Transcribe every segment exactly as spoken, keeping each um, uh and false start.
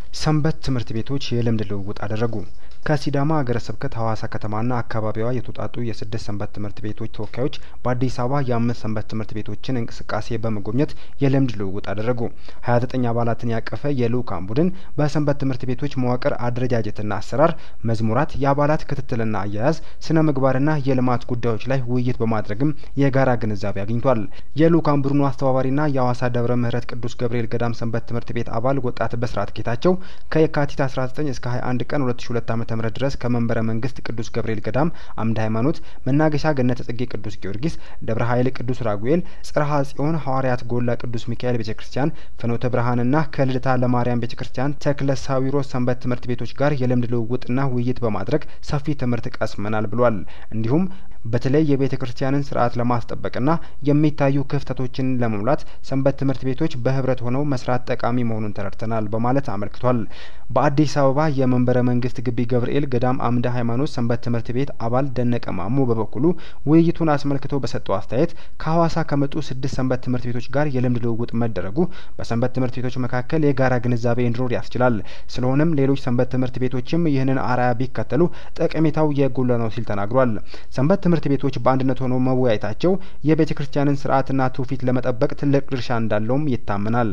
ሰንበት ትምህርት ቤቶች የልምድ ልውውጥ አደረጉ። ከሲዳማ ሀገረ ስብከት ሀዋሳ ከተማና አካባቢዋ የተውጣጡ የስድስት ሰንበት ትምህርት ቤቶች ተወካዮች በአዲስ አበባ የአምስት ሰንበት ትምህርት ቤቶችን እንቅስቃሴ በመጎብኘት የልምድ ልውውጥ አደረጉ። ሀያ ዘጠኝ አባላትን ያቀፈ የልኡካን ቡድን በሰንበት ትምህርት ቤቶች መዋቅር አደረጃጀትና አሰራር፣ መዝሙራት፣ የአባላት ክትትልና አያያዝ፣ ስነ ምግባርና የልማት ጉዳዮች ላይ ውይይት በማድረግም የጋራ ግንዛቤ አግኝቷል። የልኡካን ቡድኑ አስተባባሪና የሀዋሳ ደብረ ምሕረት ቅዱስ ገብርኤል ገዳም ሰንበት ትምህርት ቤት አባል ወጣት በስራት ጌታቸው ከየካቲት አስራ ዘጠኝ እስከ ሀያ አንድ ቀን ሁለት ሺ ሁለት ዓመተ ምህረት ድረስ ከመንበረ መንግስት ቅዱስ ገብርኤል ገዳም አምደ ሃይማኖት፣ መናገሻ ገነተ ጽጌ ቅዱስ ጊዮርጊስ፣ ደብረ ኃይል ቅዱስ ራጉኤል፣ ጽርሐ ጽዮን ሐዋርያት ጎላ ቅዱስ ሚካኤል ቤተክርስቲያን፣ ፍኖተ ብርሃንና ከልደታ ለማርያም ቤተክርስቲያን ተክለ ሳዊሮስ ሰንበት ትምህርት ቤቶች ጋር የልምድ ልውውጥና ውይይት በማድረግ ሰፊ ትምህርት ቀስመናል ብሏል። እንዲሁም በተለይ የቤተ ክርስቲያንን ስርዓት ለማስጠበቅና የሚታዩ ክፍተቶችን ለመሙላት ሰንበት ትምህርት ቤቶች በህብረት ሆነው መስራት ጠቃሚ መሆኑን ተረድተናል በማለት አመልክቷል። በአዲስ አበባ የመንበረ መንግስት ግቢ ገብርኤል ገዳም አምደ ሃይማኖት ሰንበት ትምህርት ቤት አባል ደነቀ ማሞ በበኩሉ ውይይቱን አስመልክቶ በሰጠው አስተያየት ከሀዋሳ ከመጡ ስድስት ሰንበት ትምህርት ቤቶች ጋር የልምድ ልውውጥ መደረጉ በሰንበት ትምህርት ቤቶች መካከል የጋራ ግንዛቤ እንዲኖር ያስችላል። ስለሆነም ሌሎች ሰንበት ትምህርት ቤቶችም ይህንን አርአያ ቢከተሉ ጠቀሜታው የጎላ ነው ሲል ተናግሯል። ሰንበት ትምህርት ቤቶች በአንድነት ሆነው መወያየታቸው የቤተ ክርስቲያንን ስርዓትና ትውፊት ለመጠበቅ ትልቅ ድርሻ እንዳለውም ይታመናል።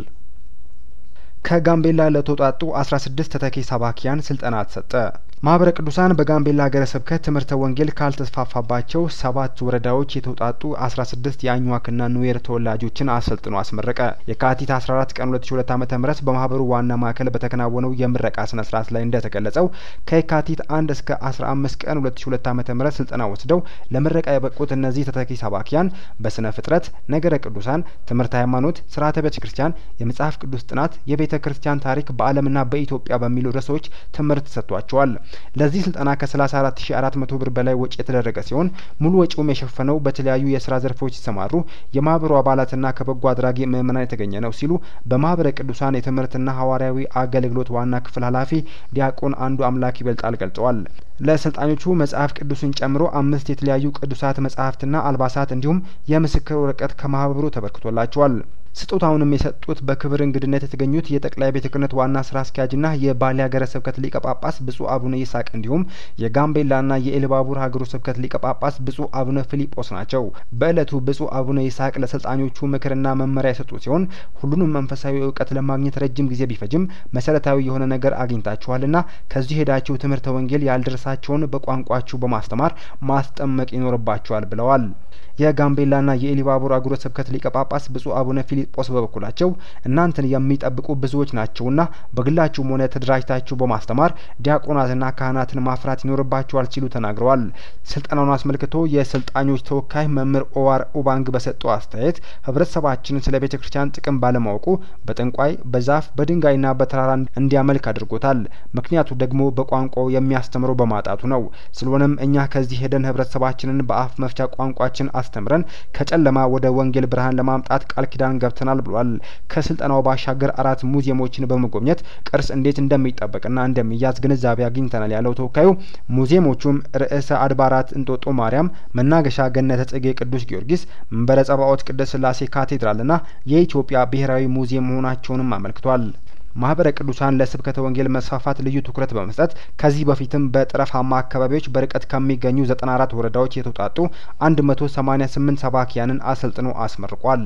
ከጋምቤላ ለተውጣጡ አስራ ስድስት ተተኪ ሰባኪያን ስልጠና ተሰጠ። ማህበረ ቅዱሳን በጋምቤላ ሀገረ ስብከት ትምህርተ ወንጌል ካልተስፋፋባቸው ሰባት ወረዳዎች የተውጣጡ አስራ ስድስት የአኝዋክና ኑዌር ተወላጆችን አሰልጥኖ አስመረቀ። የካቲት አስራ አራት ቀን ሁለት ሺ ሁለት ዓመተ ምህረት በማህበሩ ዋና ማዕከል በተከናወነው የምረቃ ስነ ስርዓት ላይ እንደተገለጸው ከየካቲት አንድ እስከ አስራ አምስት ቀን ሁለት ሺ ሁለት ዓመተ ምህረት ስልጠና ወስደው ለምረቃ የበቁት እነዚህ ተተኪ ሰባኪያን በስነ ፍጥረት፣ ነገረ ቅዱሳን፣ ትምህርተ ሃይማኖት፣ ስርዓተ ቤተ ክርስቲያን፣ የመጽሐፍ ቅዱስ ጥናት፣ የቤተ ክርስቲያን ታሪክ በዓለምና በኢትዮጵያ በሚሉ ርዕሶች ትምህርት ሰጥቷቸዋል። ለዚህ ስልጠና ከሰላሳ አራት ሺ አራት መቶ ብር በላይ ወጪ የተደረገ ሲሆን ሙሉ ወጪውም የሸፈነው በተለያዩ የስራ ዘርፎች የተሰማሩ የማህበሩ አባላትና ከበጎ አድራጊ ምእመናን የተገኘ ነው ሲሉ በማህበረ ቅዱሳን የትምህርትና ሐዋርያዊ አገልግሎት ዋና ክፍል ኃላፊ ዲያቆን አንዱ አምላክ ይበልጣል ገልጸዋል። ለሰልጣኞቹ መጽሐፍ ቅዱስን ጨምሮ አምስት የተለያዩ ቅዱሳት መጽሐፍትና አልባሳት እንዲሁም የምስክር ወረቀት ከማህበሩ ተበርክቶላቸዋል። ስጦታውንም የሰጡት በክብር እንግድነት የተገኙት የጠቅላይ ቤተ ክህነት ዋና ስራ አስኪያጅና የባሌ ሀገረ ስብከት ሊቀ ጳጳስ ብጹእ አቡነ ይስሐቅ እንዲሁም የጋምቤላና የኢሉባቡር ሀገረ ስብከት ሊቀ ጳጳስ ብጹእ አቡነ ፊሊጶስ ናቸው። በእለቱ ብጹእ አቡነ ይስሐቅ ለሰልጣኞቹ ምክርና መመሪያ የሰጡ ሲሆን ሁሉንም መንፈሳዊ እውቀት ለማግኘት ረጅም ጊዜ ቢፈጅም መሰረታዊ የሆነ ነገር አግኝታችኋልና ከዚህ ሄዳችሁ ትምህርተ ወንጌል ያልደረሳቸውን በቋንቋችሁ በማስተማር ማስጠመቅ ይኖርባችኋል ብለዋል። የጋምቤላና የኢሉባቡር ሀገረ ስብከት ሊቀ ጳጳስ ብጹእ አቡነ ፊሊጶስ በበኩላቸው እናንተን የሚጠብቁ ብዙዎች ናቸውና በግላችሁም ሆነ ተደራጅታችሁ በማስተማር ዲያቆናትና ካህናትን ማፍራት ይኖርባችኋል ሲሉ ተናግረዋል። ስልጠናውን አስመልክቶ የሰልጣኞች ተወካይ መምህር ኦዋር ኡባንግ በሰጠው አስተያየት ህብረተሰባችን ስለ ቤተ ክርስቲያን ጥቅም ባለማወቁ በጠንቋይ፣ በዛፍ፣ በድንጋይና በተራራ እንዲያመልክ አድርጎታል። ምክንያቱ ደግሞ በቋንቋው የሚያስተምረው በማጣቱ ነው። ስለሆነም እኛ ከዚህ ሄደን ህብረተሰባችንን በአፍ መፍቻ ቋንቋችን አስተምረን ከጨለማ ወደ ወንጌል ብርሃን ለማምጣት ቃል ኪዳን ገብተናል ብሏል። ከስልጠናው ባሻገር አራት ሙዚየሞችን በመጎብኘት ቅርስ እንዴት እንደሚጠበቅና እንደሚያዝ ግንዛቤ አግኝተናል ያለው ተወካዩ ሙዚየሞቹም ርዕሰ አድባራት እንጦጦ ማርያም፣ መናገሻ ገነተ ጽጌ ቅዱስ ጊዮርጊስ፣ መንበረ ጸባኦት ቅድስት ሥላሴ ካቴድራልና የኢትዮጵያ ብሔራዊ ሙዚየም መሆናቸውንም አመልክቷል። ማህበረ ቅዱሳን ለስብከተ ወንጌል መስፋፋት ልዩ ትኩረት በመስጠት ከዚህ በፊትም በጠረፋማ አካባቢዎች በርቀት ከሚገኙ ዘጠና አራት ወረዳዎች የተውጣጡ አንድ መቶ ሰማኒያ ስምንት ሰባኪያንን አሰልጥኖ አስመርቋል።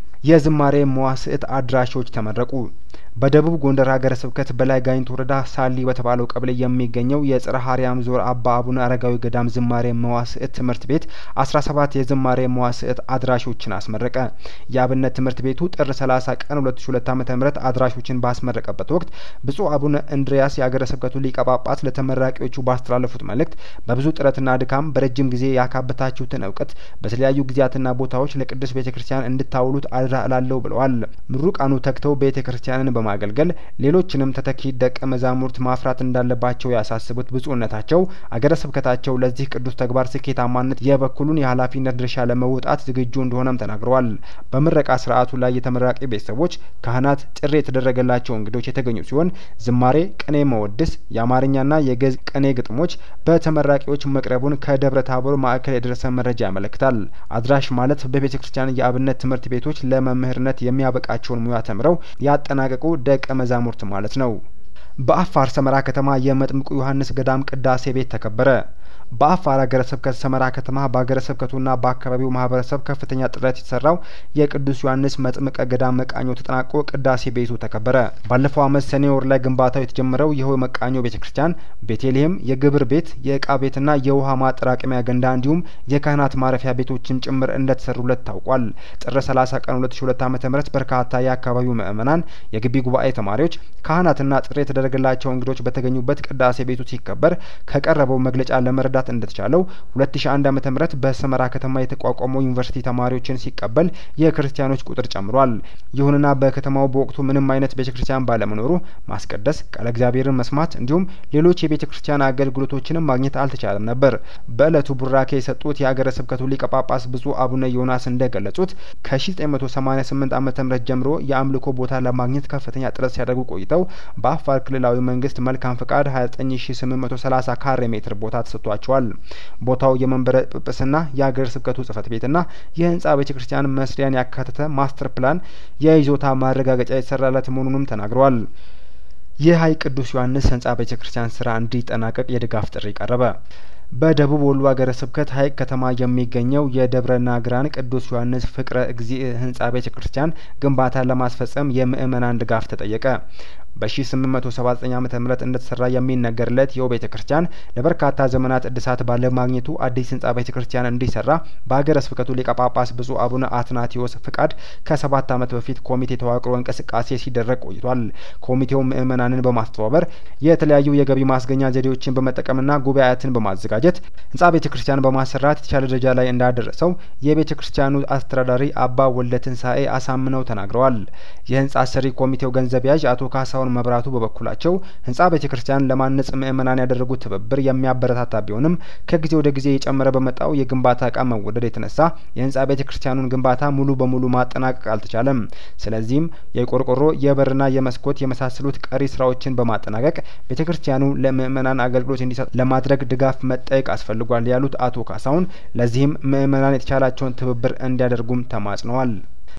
የዝማሬ መዋሥዕት አድራሾች ተመረቁ። በደቡብ ጎንደር ሀገረ ስብከት በላይ ጋይንት ወረዳ ሳሊ በተባለው ቀበሌ የሚገኘው የጽርሐ አርያም ዞር አባ አቡነ አረጋዊ ገዳም ዝማሬ መዋሥዕት ትምህርት ቤት አስራ ሰባት የዝማሬ መዋሥዕት አድራሾችን አስመረቀ። የአብነት ትምህርት ቤቱ ጥር ሰላሳ ቀን ሁለት ሺ ሁለት ዓመተ ምህረት አድራሾችን ባስመረቀበት ወቅት ብጹእ አቡነ እንድርያስ የሀገረ ስብከቱ ሊቀ ጳጳስ ለተመራቂዎቹ ባስተላለፉት መልእክት በብዙ ጥረትና ድካም በረጅም ጊዜ ያካበታችሁትን እውቀት በተለያዩ ጊዜያትና ቦታዎች ለቅድስት ቤተ ክርስቲያን እንድታውሉት አድራ እላለሁ ብለዋል። ምሩቃኑ ተግተው ቤተ ክርስቲያንን በማገልገል ሌሎችንም ተተኪ ደቀ መዛሙርት ማፍራት እንዳለባቸው ያሳስቡት ብጹእነታቸው አገረ ስብከታቸው ለዚህ ቅዱስ ተግባር ስኬታማነት የበኩሉን የኃላፊነት ድርሻ ለመወጣት ዝግጁ እንደሆነም ተናግረዋል። በምረቃ ስርዓቱ ላይ የተመራቂ ቤተሰቦች፣ ካህናት፣ ጥሪ የተደረገላቸው እንግዶች የተገኙ ሲሆን ዝማሬ፣ ቅኔ መወድስ፣ የአማርኛና የግዕዝ ቅኔ ግጥሞች በተመራቂዎች መቅረቡን ከደብረ ታቦር ማዕከል የደረሰ መረጃ ያመለክታል። አድራሽ ማለት በቤተ ክርስቲያን የአብነት ትምህርት ቤቶች ለመምህርነት የሚያበቃቸውን ሙያ ተምረው ያጠናቀቁ ደቀ መዛሙርት ማለት ነው። በአፋር ሰመራ ከተማ የመጥምቁ ዮሐንስ ገዳም ቅዳሴ ቤት ተከበረ። በአፋር ሀገረ ስብከት ሰመራ ከተማ በሀገረ ስብከቱና በአካባቢው ማህበረሰብ ከፍተኛ ጥረት የተሰራው የቅዱስ ዮሐንስ መጥምቀ ገዳም መቃኞ ተጠናቆ ቅዳሴ ቤቱ ተከበረ። ባለፈው አመት ሰኔ ወር ላይ ግንባታው የተጀመረው ይኸው መቃኞ ቤተክርስቲያን ቤተልሔም የግብር ቤት፣ የእቃ ቤትና የውሃ ማጠራቀሚያ ገንዳ እንዲሁም የካህናት ማረፊያ ቤቶችም ጭምር እንደተሰሩለት ታውቋል። ጥር ሰላሳ ቀን ሁለት ሺ ሁለት ዓመተ ምህረት በርካታ የአካባቢው ምእመናን፣ የግቢ ጉባኤ ተማሪዎች፣ ካህናትና ጥሪ የተደረገላቸው እንግዶች በተገኙበት ቅዳሴ ቤቱ ሲከበር ከቀረበው መግለጫ ለመረዳት እንደተቻለው ሁለት ሺ አንድ ዓመተ ምህረት በሰመራ ከተማ የተቋቋመው ዩኒቨርሲቲ ተማሪዎችን ሲቀበል የክርስቲያኖች ቁጥር ጨምሯል። ይሁንና በከተማው በወቅቱ ምንም አይነት ቤተክርስቲያን ባለመኖሩ ማስቀደስ፣ ቃለ እግዚአብሔርን መስማት እንዲሁም ሌሎች የቤተክርስቲያን አገልግሎቶችንም ማግኘት አልተቻለም ነበር። በእለቱ ቡራኬ የሰጡት የሀገረ ስብከቱ ሊቀ ጳጳስ ብጹእ አቡነ ዮናስ እንደገለጹት ከ ሺ ዘጠኝ መቶ ሰማኒያ ስምንት ዓመተ ምህረት ጀምሮ የአምልኮ ቦታ ለማግኘት ከፍተኛ ጥረት ሲያደርጉ ቆይተው በአፋር ክልላዊ መንግስት መልካም ፍቃድ ሀያ ዘጠኝ ሺ ስምንት መቶ ሰላሳ ካሬ ሜትር ቦታ ተሰጥቷቸዋል። ቦታው የመንበረ ጵጵስና የሀገረ ስብከቱ ጽሕፈት ቤትና የህንጻ ቤተክርስቲያን መስሪያን ያካተተ ማስተር ፕላን የይዞታ ማረጋገጫ የተሰራለት መሆኑንም ተናግረዋል። የሀይቅ ቅዱስ ዮሐንስ ህንጻ ቤተክርስቲያን ስራ እንዲጠናቀቅ የድጋፍ ጥሪ ቀረበ። በደቡብ ወሎ ሀገረ ስብከት ሀይቅ ከተማ የሚገኘው የደብረ ናግራን ቅዱስ ዮሐንስ ፍቅረ እግዚእ ህንጻ ቤተክርስቲያን ግንባታ ለማስፈጸም የምእመናን ድጋፍ ተጠየቀ። በሺ ስምንት መቶ ሰባ ዘጠኝ ዓመተ ምህረት እንደተሰራ የሚነገርለት ይኸው ቤተክርስቲያን ለበርካታ ዘመናት እድሳት ባለማግኘቱ አዲስ ህንጻ ቤተክርስቲያን እንዲሰራ በሀገረ ስብከቱ ሊቀ ጳጳስ ብጹእ አቡነ አትናቴዎስ ፍቃድ ከሰባት ዓመት በፊት ኮሚቴ ተዋቅሮ እንቅስቃሴ ሲደረግ ቆይቷል። ኮሚቴው ምእመናንን በማስተባበር የተለያዩ የገቢ ማስገኛ ዘዴዎችን በመጠቀምና ጉባኤያትን በማዘጋጀት ህንጻ ቤተክርስቲያን በማሰራት የተሻለ ደረጃ ላይ እንዳደረሰው የቤተክርስቲያኑ አስተዳዳሪ አባ ወልደ ትንሳኤ አሳምነው ተናግረዋል። የህንጻ አሰሪ ኮሚቴው ገንዘብ ያዥ አቶ ካሳ መብራቱ በበኩላቸው ህንጻ ቤተክርስቲያን ለማነጽ ምእመናን ያደረጉት ትብብር የሚያበረታታ ቢሆንም ከጊዜ ወደ ጊዜ የጨመረ በመጣው የግንባታ እቃ መወደድ የተነሳ የህንጻ ቤተክርስቲያኑን ግንባታ ሙሉ በሙሉ ማጠናቀቅ አልተቻለም። ስለዚህም የቆርቆሮ የበርና የመስኮት የመሳሰሉት ቀሪ ስራዎችን በማጠናቀቅ ቤተክርስቲያኑ ለምእመናን አገልግሎት እንዲሰጥ ለማድረግ ድጋፍ መጠየቅ አስፈልጓል ያሉት አቶ ካሳውን ለዚህም ምእመናን የተቻላቸውን ትብብር እንዲያደርጉም ተማጽነዋል።